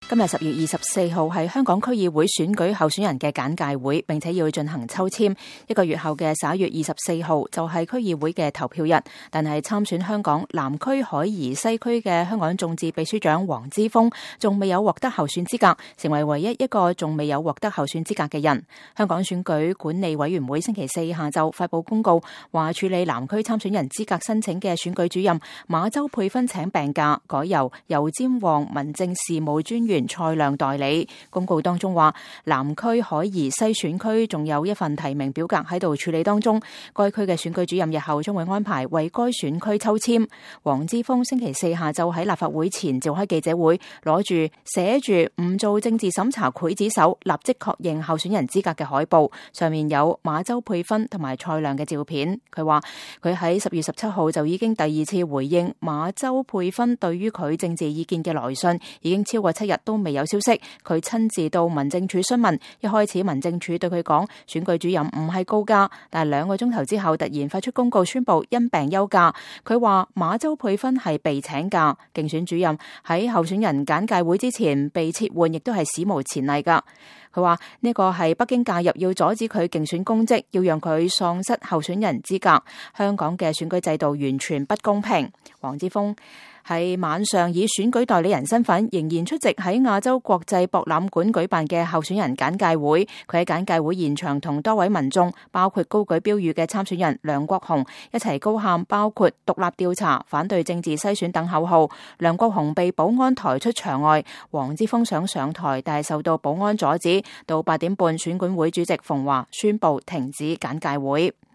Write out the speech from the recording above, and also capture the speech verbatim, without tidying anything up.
今日十月二十四號係香港區議會選舉候選人嘅簡介會，並且要進行抽籤。一個月後嘅十一月二十四號就係區議會嘅投票日，但係參選香港南區海怡西區嘅香港眾志秘書長黃之鋒仲未有獲得候選資格，成為唯一一個仲未有獲得候選資格嘅人。香港選舉管理委員會星期四下晝發佈公告，話處理南區參選人資格申請嘅選舉主任馬周佩芬請病假，改由油尖旺民政事務專員蔡亮代理。公告當中話，南區海怡西選區仲有一份提名表格喺度處理當中，該區嘅選舉主任日後將會安排為該選區抽籤。黃之鋒星期四下晝喺立法會前召開記者會，攞住寫住唔做政治審查劊子手，立即確認候選人資格嘅海報，上面有馬周佩芬同埋蔡亮嘅照片。佢話佢喺十月十七號就已經第二次回應馬周佩芬對於佢政治意見嘅來信，已經超過七日都未有消息。佢親自到民政處詢問，一開始民政處對佢講選舉主任唔係告假，但係兩個鐘頭之後突然發出公告宣布因病休假。佢話馬周佩芬係被請假，競選主任喺候選人簡介會之前被撤換，亦都係史無前例噶。佢話呢個係北京介入，要阻止佢競選公職，要讓佢喪失候選人資格。香港嘅選舉制度完全不公平。黃之鋒喺晚上以選舉代理人身份仍然出席喺亞洲國際博覽館舉辦嘅候選人簡介會。佢喺簡介會現場同多位民眾，包括高舉標語嘅參選人梁國雄一齊高喊包括獨立調查、反對政治篩選等口號。梁國雄被保安抬出場外，黃之鋒想上台，但係受到保安阻止。到八點半，選管會主席馮驊宣布停止簡介會。